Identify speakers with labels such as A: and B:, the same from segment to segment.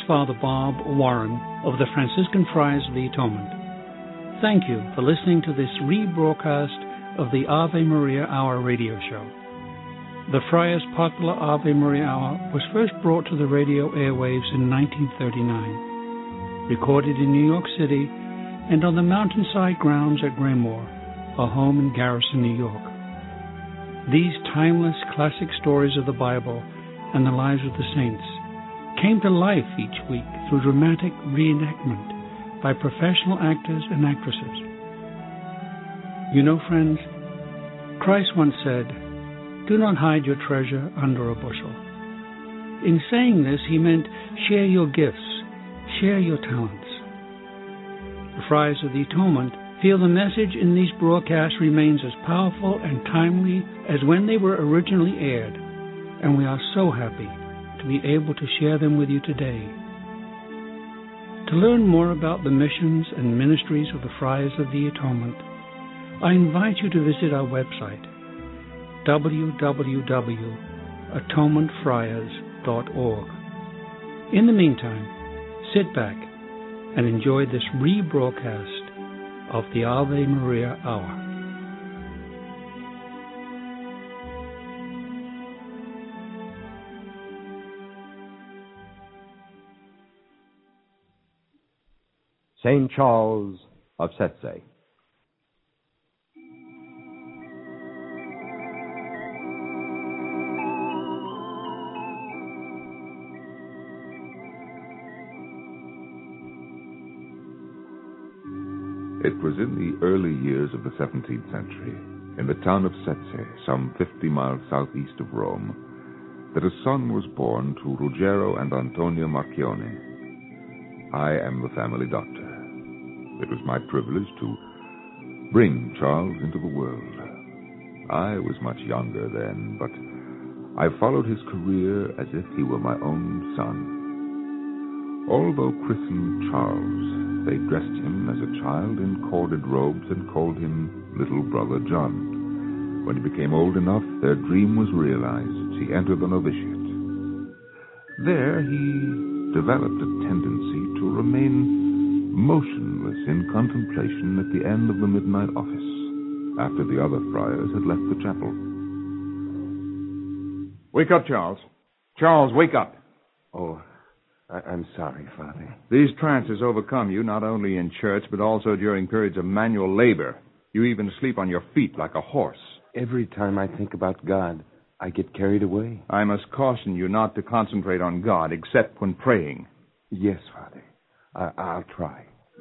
A: Father Bob Warren of the Franciscan Friars of the Atonement. Thank you for listening to this rebroadcast of the Ave Maria Hour radio show. The Friars' popular Ave Maria Hour was first brought to the radio airwaves in 1939, recorded in New York City and on the mountainside grounds at Graymoor, a home in Garrison, New York. These timeless classic stories of the Bible and the lives of the saints came to life each week through dramatic reenactment by professional actors and actresses. You know, friends, Christ once said, "Do not hide your treasure under a bushel." In saying this, he meant share your gifts, share your talents. The Friars of the Atonement feel the message in these broadcasts remains as powerful and timely as when they were originally aired, and we are so happy to be able to share them with you today. To learn more about the missions and ministries of the Friars of the Atonement, I invite you to visit our website, www.atonementfriars.org. In the meantime, sit back and enjoy this rebroadcast of the Ave Maria Hour.
B: St. Charles of Setse.
C: It was in the early years of the 17th century, in the town of Setse, some 50 miles southeast of Rome, that a son was born to Ruggiero and Antonia Marchione. I am the family doctor. It was my privilege to bring Charles into the world. I was much younger then, but I followed his career as if he were my own son. Although christened Charles, they dressed him as a child in corded robes and called him Little Brother John. When he became old enough, their dream was realized. He entered the novitiate. There he developed a tendency to remain motionless in contemplation at the end of the midnight office, after the other friars had left the chapel.
D: Wake up, Charles. Charles, wake up.
E: Oh, I'm sorry, Father.
D: These trances overcome you not only in church, but also during periods of manual labor. You even sleep on your feet like a horse.
E: Every time I think about God, I get carried away.
D: I must caution you not to concentrate on God, except when praying.
E: Yes, Father. I'll try.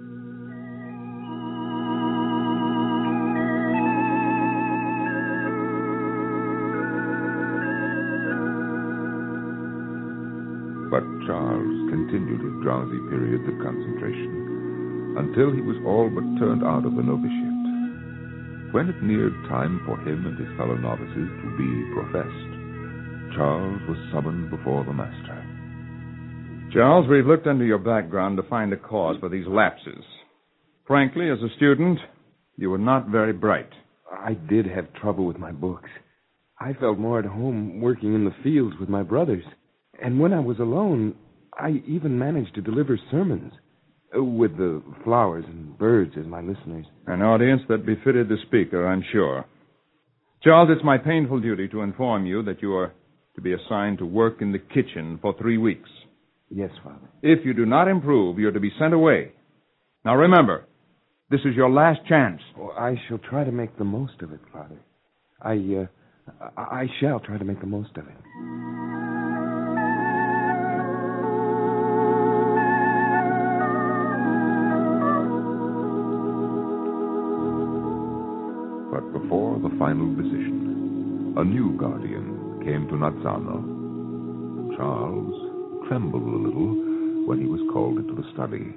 C: But Charles continued his drowsy periods of concentration until he was all but turned out of the novitiate. When it neared time for him and his fellow novices to be professed, Charles was summoned before the master.
D: Charles, we've looked into your background to find a cause for these lapses. Frankly, as a student, you were not very bright.
E: I did have trouble with my books. I felt more at home working in the fields with my brothers. And when I was alone, I even managed to deliver sermons with the flowers and birds as my listeners.
D: An audience that befitted the speaker, I'm sure. Charles, it's my painful duty to inform you that you are to be assigned to work in the kitchen for 3 weeks.
E: Yes, Father.
D: If you do not improve, you're to be sent away. Now remember, this is your last chance.
E: Oh, I shall try to make the most of it, Father. I shall try to make the most of it.
C: But before the final decision, a new guardian came to Nazzano. Charles trembled a little when he was called into the study.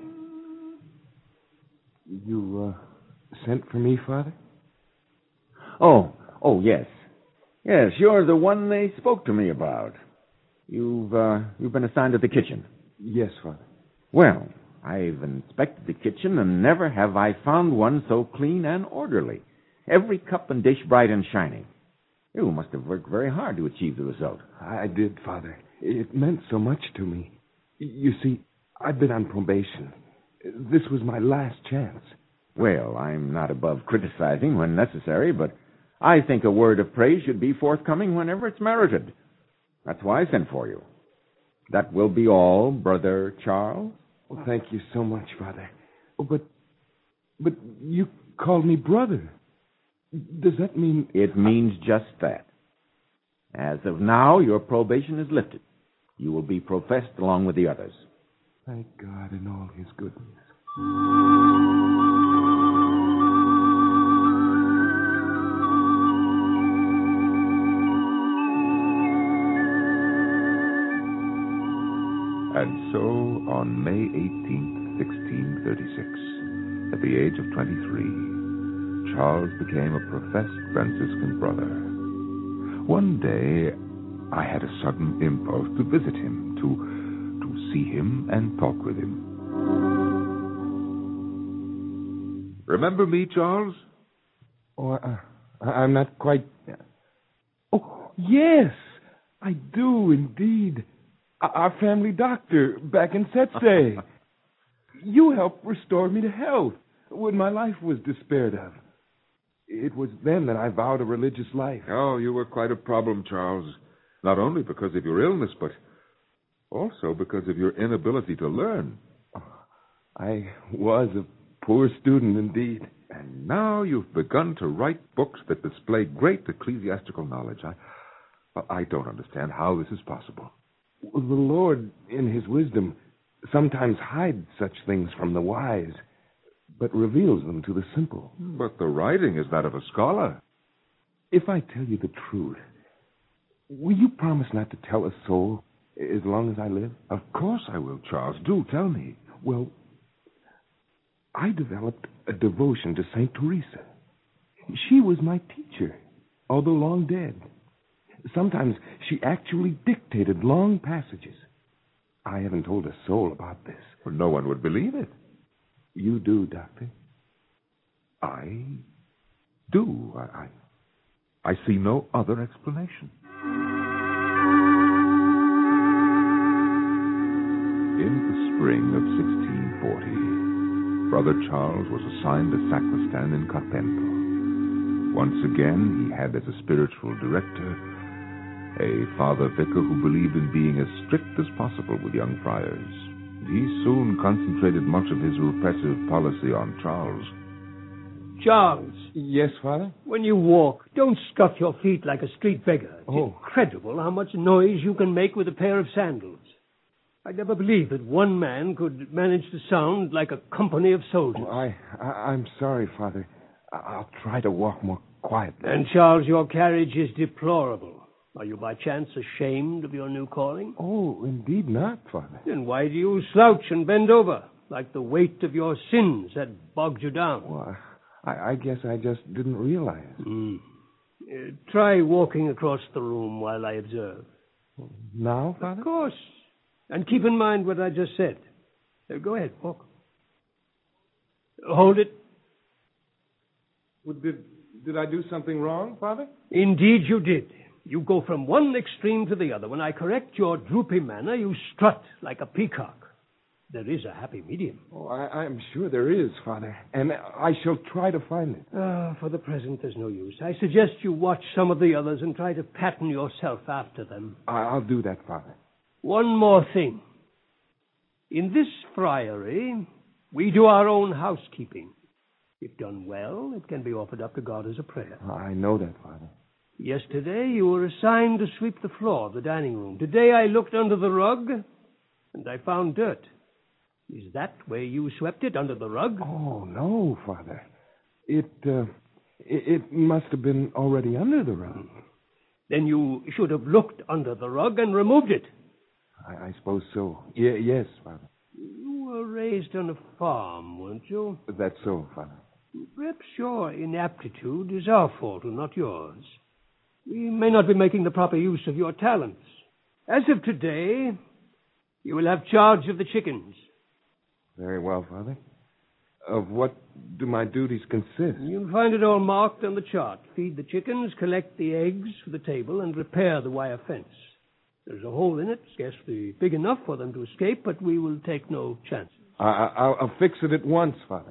E: You sent for me, Father?
F: Oh, yes. Yes, you're the one they spoke to me about. You've been assigned to the kitchen.
E: Yes, Father.
F: Well, I've inspected the kitchen, and never have I found one so clean and orderly. Every cup and dish bright and shining. You must have worked very hard to achieve the result.
E: I did, Father. It meant so much to me. You see, I've been on probation. This was my last chance.
F: Well, I'm not above criticizing when necessary, but I think a word of praise should be forthcoming whenever it's merited. That's why I sent for you. That will be all, Brother Charles.
E: Well, thank you so much, Father. Oh, but you called me brother. Does that mean...
F: It means just that. As of now, your probation is lifted. You will be professed along with the others.
E: Thank God in all his goodness.
C: And so, on May 18th, 1636, at the age of 23, Charles became a professed Franciscan brother. One day, I had a sudden impulse to visit him, to see him and talk with him. Remember me, Charles?
E: Oh, I'm not quite... Oh, yes, I do indeed. Our family doctor back in Setse. You helped restore me to health when my life was despaired of. It was then that I vowed a religious life.
C: Oh, you were quite a problem, Charles. Not only because of your illness, but also because of your inability to learn.
E: I was a poor student indeed.
C: And now you've begun to write books that display great ecclesiastical knowledge. I don't understand how this is possible.
E: The Lord, in his wisdom, sometimes hides such things from the wise, but reveals them to the simple.
C: But the writing is that of a scholar.
E: If I tell you the truth, will you promise not to tell a soul as long as I live?
C: Of course I will, Charles. Do tell me.
E: Well, I developed a devotion to St. Teresa. She was my teacher, although long dead. Sometimes she actually dictated long passages. I haven't told a soul about this.
C: Well, no one would believe it.
E: You do, Doctor.
C: I do. I see no other explanation. In the spring of 1640, Brother Charles was assigned a sacristan in Carpento. Once again, he had as a spiritual director a father vicar who believed in being as strict as possible with young friars. He soon concentrated much of his repressive policy on Charles.
G: Charles.
E: Yes, Father?
G: When you walk, don't scuff your feet like a street beggar. It's
E: Oh.
G: incredible how much noise you can make with a pair of sandals. I never believed that one man could manage to sound like a company of soldiers.
E: Oh, I'm sorry, Father. I'll try to walk more quietly.
G: And, Charles, your carriage is deplorable. Are you by chance ashamed of your new calling?
E: Oh, indeed not, Father.
G: Then why do you slouch and bend over, like the weight of your sins had bogged you down?
E: Well, I guess I just didn't realize.
G: Try walking across the room while I observe.
E: Now, Father?
G: Of course. And keep in mind what I just said. Go ahead, walk. Hold it.
E: Did I do something wrong, Father?
G: Indeed you did. You go from one extreme to the other. When I correct your droopy manner, you strut like a peacock. There is a happy medium.
E: Oh, I'm sure there is, Father, and I shall try to find it.
G: For the present, there's no use. I suggest you watch some of the others and try to pattern yourself after them.
E: I'll do that, Father.
G: One more thing. In this friary, we do our own housekeeping. If done well, it can be offered up to God as a prayer.
E: I know that, Father.
G: Yesterday, you were assigned to sweep the floor of the dining room. Today, I looked under the rug, and I found dirt. Is that where you swept it, under the rug?
E: Oh, no, Father. It must have been already under the rug.
G: Then you should have looked under the rug and removed it.
E: I suppose so. Yes, Father.
G: You were raised on a farm, weren't you?
E: That's so, Father.
G: Perhaps your inaptitude is our fault and not yours. We may not be making the proper use of your talents. As of today, you will have charge of the chickens.
E: Very well, Father. Of what do my duties consist?
G: You'll find it all marked on the chart. Feed the chickens, collect the eggs for the table, and repair the wire fence. There's a hole in it, scarcely big enough for them to escape, but we will take no chances.
E: I'll fix it at once, Father.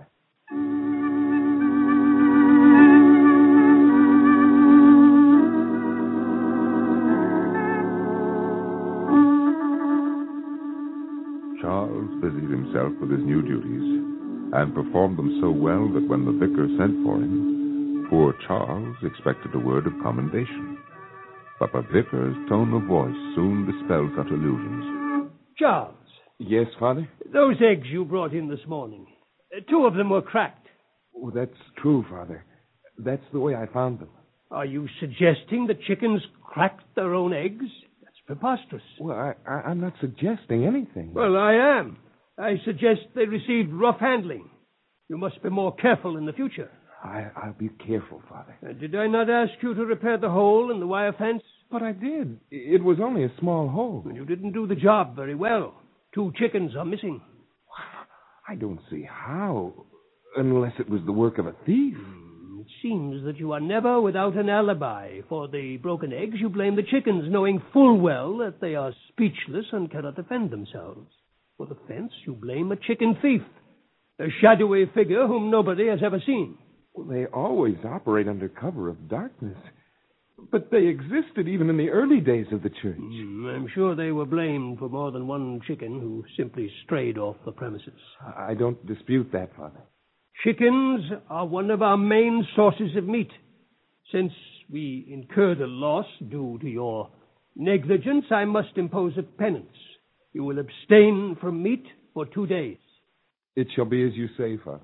C: Charles busied himself with his new duties and performed them so well that when the vicar sent for him, poor Charles expected a word of commendation. But the vicar's tone of voice soon dispelled such illusions.
G: Charles.
E: Yes, Father?
G: Those eggs you brought in this morning, 2 of them were cracked.
E: Oh, that's true, Father. That's the way I found them.
G: Are you suggesting that chickens cracked their own eggs? That's preposterous.
E: Well, I'm not suggesting anything.
G: Well, I am. I suggest they received rough handling. You must be more careful in the future.
E: I'll be careful, Father.
G: Did I not ask you to repair the hole in the wire fence?
E: But I did. It was only a small hole.
G: You didn't do the job very well. 2 chickens are missing.
E: I don't see how, unless it was the work of a thief.
G: It seems that you are never without an alibi. For the broken eggs, you blame the chickens, knowing full well that they are speechless and cannot defend themselves. For the fence, you blame a chicken thief, a shadowy figure whom nobody has ever seen.
E: Well, they always operate under cover of darkness. But they existed even in the early days of the church.
G: I'm sure they were blamed for more than one chicken who simply strayed off the premises.
E: I don't dispute that, Father.
G: Chickens are one of our main sources of meat. Since we incurred a loss due to your negligence, I must impose a penance. You will abstain from meat for 2 days.
E: It shall be as you say, Father.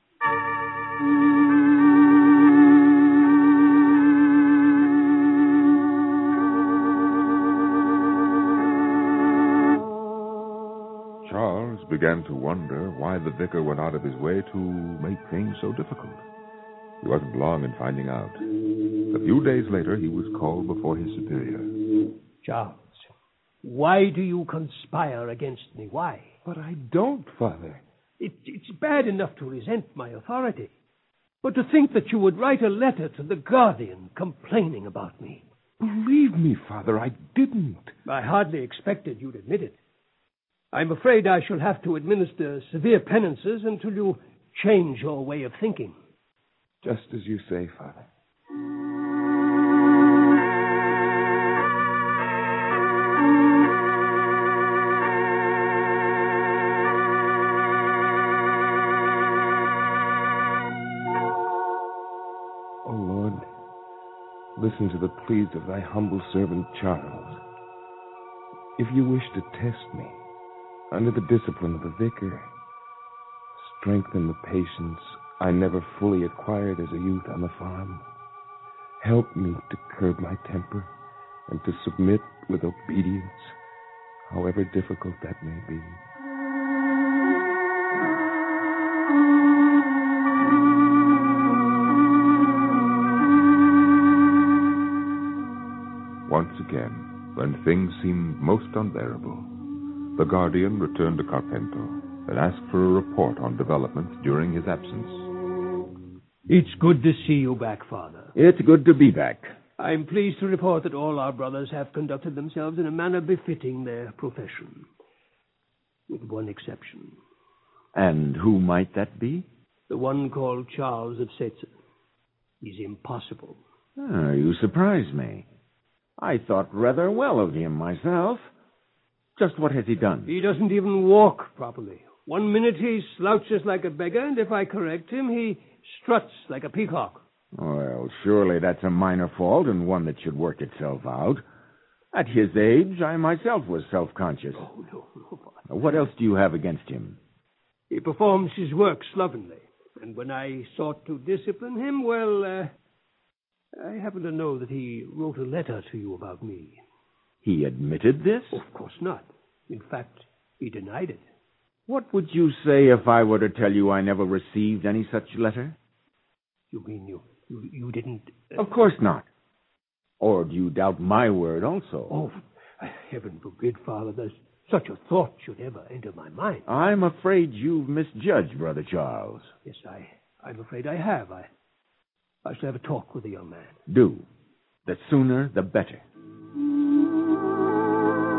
C: Charles began to wonder why the vicar went out of his way to make things so difficult. He wasn't long in finding out. A few days later, he was called before his superior.
G: Charles, why do you conspire against me? Why?
E: But I don't, Father.
G: It's bad enough to resent my authority. But to think that you would write a letter to the Guardian complaining about me.
E: Believe me, Father, I didn't.
G: I hardly expected you'd admit it. I'm afraid I shall have to administer severe penances until you change your way of thinking.
E: Just as you say, Father. O Lord, listen to the pleas of thy humble servant Charles. If you wish to test me, under the discipline of the vicar, strengthen the patience I never fully acquired as a youth on the farm. Help me to curb my temper and to submit with obedience, however difficult that may be.
C: Once again, when things seemed most unbearable, the Guardian returned to Carpento and asked for a report on developments during his absence.
G: It's good to see you back, Father.
F: It's good to be back.
G: I'm pleased to report that all our brothers have conducted themselves in a manner befitting their profession, with one exception.
F: And who might that be?
G: The one called Charles of Setze. He's impossible.
F: Oh, you surprise me. I thought rather well of him myself. Just what has he done?
G: He doesn't even walk properly. 1 minute he slouches like a beggar, and if I correct him, he struts like a peacock.
F: Well, surely that's a minor fault and one that should work itself out. At his age, I myself was self-conscious.
G: Oh, no, Father.
F: What else do you have against him?
G: He performs his work slovenly, and when I sought to discipline him, well, I happen to know that he wrote a letter to you about me.
F: He admitted this?
G: Of course not. In fact, he denied it.
F: What would you say if I were to tell you I never received any such letter?
G: You mean you didn't...
F: Of course not. Or do you doubt my word also?
G: Oh, heaven forbid, Father, that such a thought should ever enter my mind.
F: I'm afraid you've misjudged, Brother Charles.
G: Yes, I'm afraid I have. I shall have a talk with the young man.
F: Do. The sooner, the better.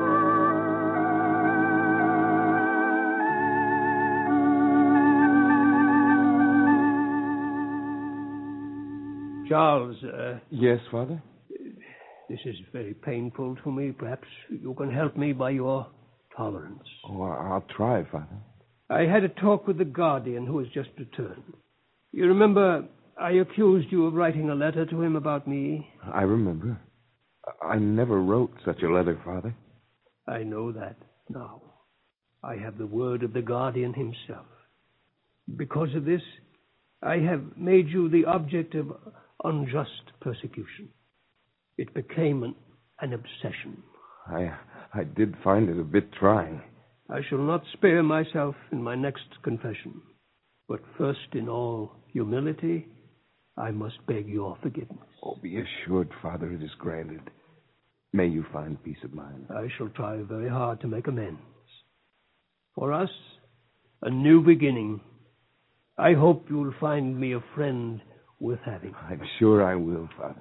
G: Charles,
E: Yes, Father?
G: this is very painful to me. Perhaps you can help me by your tolerance.
E: Oh, I'll try, Father.
G: I had a talk with the guardian who has just returned. You remember I accused you of writing a letter to him about me?
E: I remember. I never wrote such a letter, Father.
G: I know that now. I have the word of the guardian himself. Because of this, I have made you the object of unjust persecution. It became an obsession.
E: I did find it a bit trying.
G: I shall not spare myself in my next confession. But first, in all humility, I must beg your forgiveness.
E: Oh, be assured, Father, it is granted. May you find peace of mind.
G: I shall try very hard to make amends. For us, a new beginning. I hope you'll find me a friend worth having.
E: I'm sure I will, Father.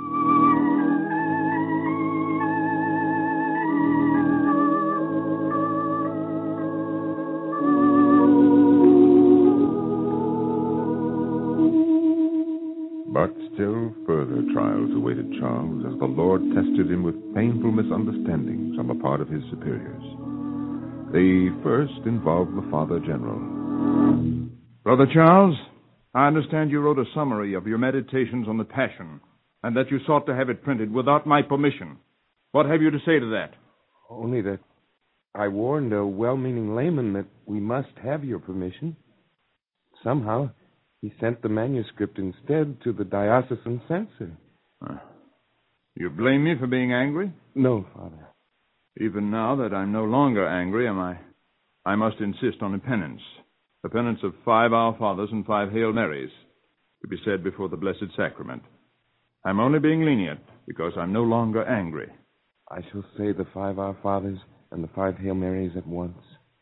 C: But still further trials awaited Charles as the Lord tested him with painful misunderstandings on the part of his superiors. The first involved the Father General.
D: Brother Charles, I understand you wrote a summary of your meditations on the Passion, and that you sought to have it printed without my permission. What have you to say to that?
E: Only that I warned a well-meaning layman that we must have your permission. Somehow, he sent the manuscript instead to the diocesan censor.
D: You blame me for being angry?
E: No, Father.
D: Even now that I'm no longer angry, I must insist on a penance. A penance of 5 Our Fathers and 5 Hail Marys, to be said before the Blessed Sacrament. I'm only being lenient because I'm no longer angry.
E: I shall say the 5 Our Fathers and the 5 Hail Marys at once.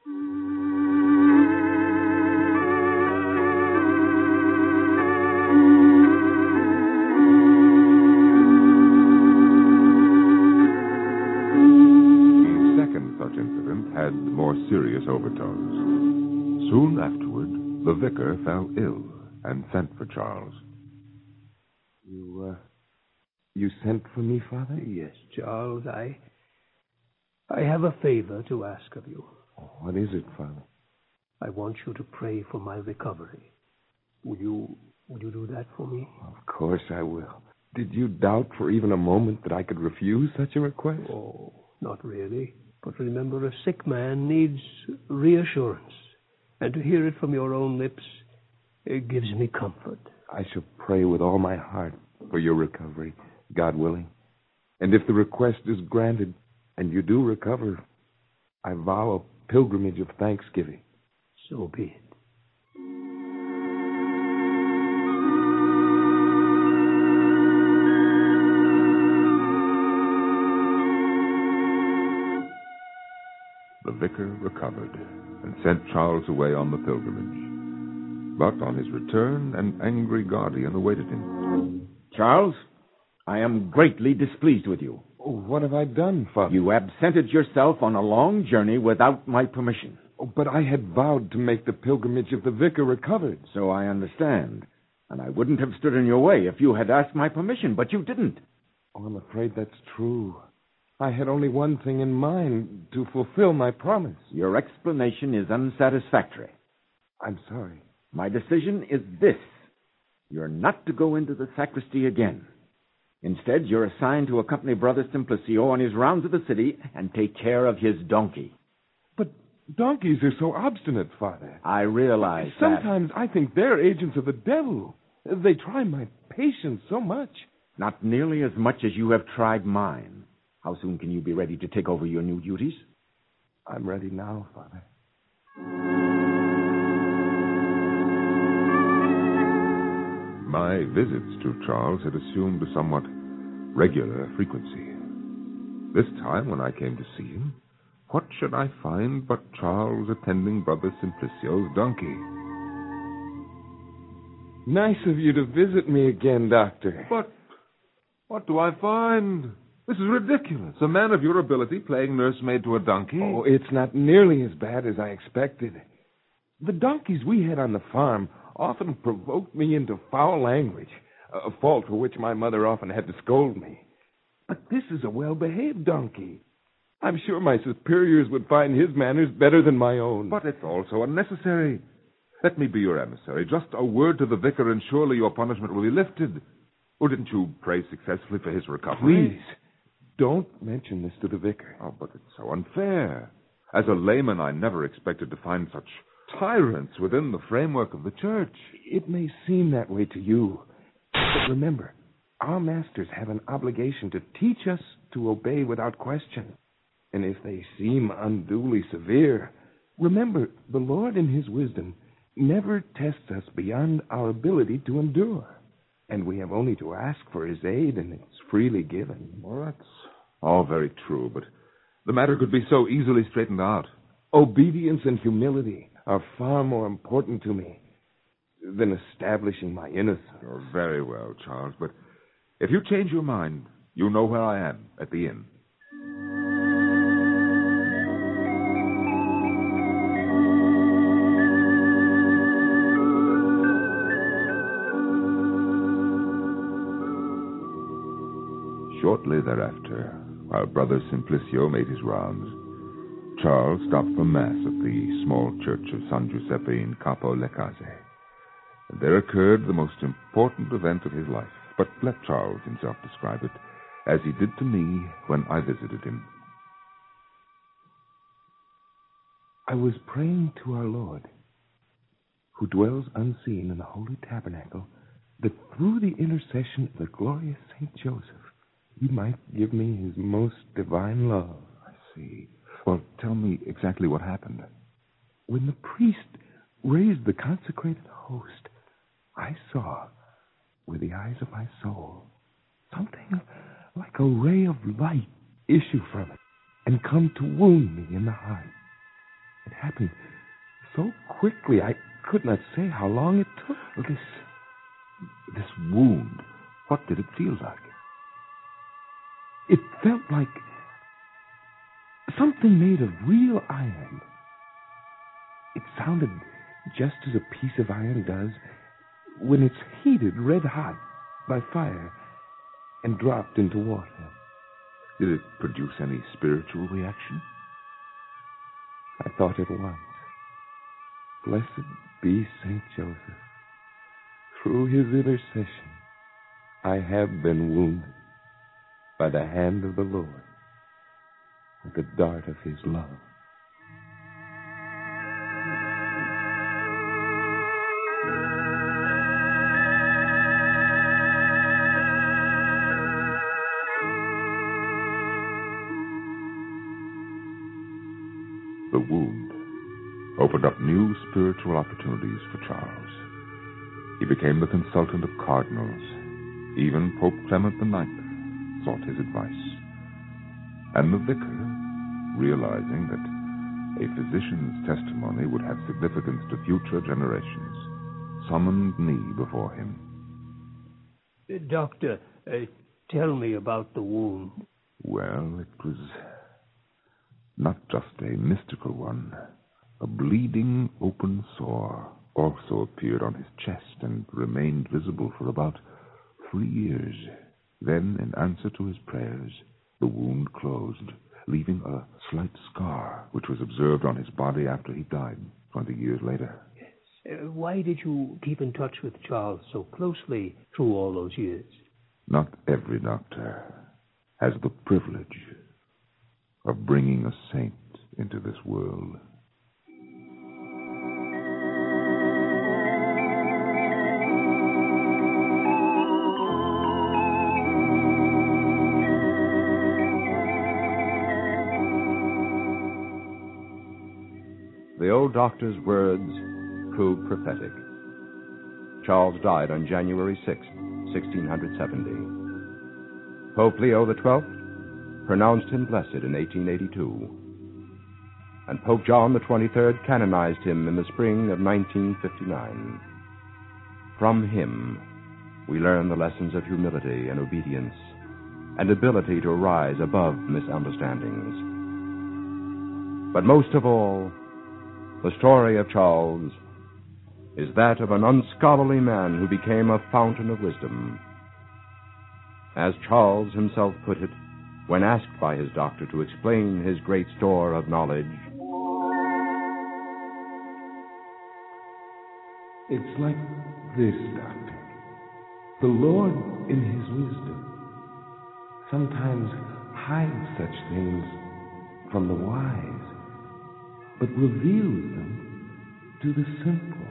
C: The second such incident had more serious overtones. Soon afterward, the vicar fell ill and sent for Charles.
E: You sent for me, Father?
G: Yes, Charles, I have a favor to ask of you.
E: Oh, what is it, Father?
G: I want you to pray for my recovery. Would you do that for me?
E: Of course I will. Did you doubt for even a moment that I could refuse such a request?
G: Oh, not really. But remember, a sick man needs reassurance. And to hear it from your own lips, it gives me comfort.
E: I shall pray with all my heart for your recovery, God willing. And if the request is granted and you do recover, I vow a pilgrimage of thanksgiving.
G: So be it.
C: The vicar recovered and sent Charles away on the pilgrimage. But on his return, an angry guardian awaited him.
F: Charles, I am greatly displeased with you.
E: Oh, what have I done, Father?
F: You absented yourself on a long journey without my permission.
E: Oh, but I had vowed to make the pilgrimage if the vicar recovered.
F: So I understand. And I wouldn't have stood in your way if you had asked my permission, but you didn't.
E: Oh, I'm afraid that's true. I had only one thing in mind, to fulfill my promise.
F: Your explanation is unsatisfactory.
E: I'm sorry.
F: My decision is this. You're not to go into the sacristy again. Instead, you're assigned to accompany Brother Simplicio on his rounds of the city and take care of his donkey.
E: But donkeys are so obstinate, Father.
F: I realize
E: Sometimes I think they're agents of the devil. They try my patience so much.
F: Not nearly as much as you have tried mine. How soon can you be ready to take over your new duties?
E: I'm ready now, Father.
C: My visits to Charles had assumed a somewhat regular frequency. This time, when I came to see him, what should I find but Charles attending Brother Simplicio's donkey?
E: Nice of you to visit me again, Doctor.
C: But what do I find? This is ridiculous. A man of your ability playing nursemaid to a donkey?
E: Oh, it's not nearly as bad as I expected. The donkeys we had on the farm often provoked me into foul language. a fault for which my mother often had to scold me. But this is a well-behaved donkey. I'm sure my superiors would find his manners better than my own.
C: But it's also unnecessary. Let me be your emissary. Just a word to the vicar, and surely your punishment will be lifted. Or didn't you pray successfully for his recovery?
E: Please, don't mention this to the vicar.
C: Oh, but it's so unfair. As a layman, I never expected to find such tyrants within the framework of the church.
E: It may seem that way to you, but remember, our masters have an obligation to teach us to obey without question. And if they seem unduly severe, remember, the Lord in his wisdom never tests us beyond our ability to endure. And we have only to ask for his aid, and it's freely given.
C: Well, that's all very true, but the matter could be so easily straightened out.
E: Obedience and humility are far more important to me than establishing my innocence.
C: You're very well, Charles, but if you change your mind, you know where I am, at the inn. Shortly thereafter, while Brother Simplicio made his rounds, Charles stopped for Mass at the small church of San Giuseppe in Capo le Case. And there occurred the most important event of his life. But let Charles himself describe it, as he did to me when I visited him.
E: I was praying to our Lord, who dwells unseen in the Holy Tabernacle, that through the intercession of the glorious St. Joseph, he might give me his most divine love.
C: I see. Well, tell me exactly what happened.
E: When the priest raised the consecrated host, I saw, with the eyes of my soul, something like a ray of light issue from it and come to wound me in the heart. It happened so quickly I could not say how long it took.
C: This wound, what did it feel like?
E: It felt like something made of real iron. It sounded just as a piece of iron does when it's heated red hot by fire and dropped into water.
C: Did it produce any spiritual reaction?
E: I thought at once, blessed be St. Joseph. Through his intercession, I have been wounded by the hand of the Lord with the dart of his love.
C: The wound opened up new spiritual opportunities for Charles. He became the consultant of cardinals. Even Pope Clement IX sought his advice. And the vicar, realizing that a physician's testimony would have significance to future generations, summoned me before him.
G: Doctor, tell me about the wound.
C: Well, it was not just a mystical one. A bleeding open sore also appeared on his chest and remained visible for about 3 years. Then, in answer to his prayers, the wound closed, leaving a slight scar, which was observed on his body after he died 20 years later.
G: Yes. Why did you keep in touch with Charles so closely through all those years?
C: Not every doctor has the privilege of bringing a saint into this world.
B: The old doctor's words proved prophetic. Charles died on January 6, 1670. Pope Leo XII pronounced him blessed in 1882, and Pope John XXIII canonized him in the spring of 1959. From him, we learn the lessons of humility and obedience, and ability to rise above misunderstandings. But most of all, the story of Charles is that of an unscholarly man who became a fountain of wisdom. As Charles himself put it, when asked by his doctor to explain his great store of knowledge,
E: "It's like this, Doctor. The Lord, in his wisdom, sometimes hides such things from the wise, but reveals them to the simple."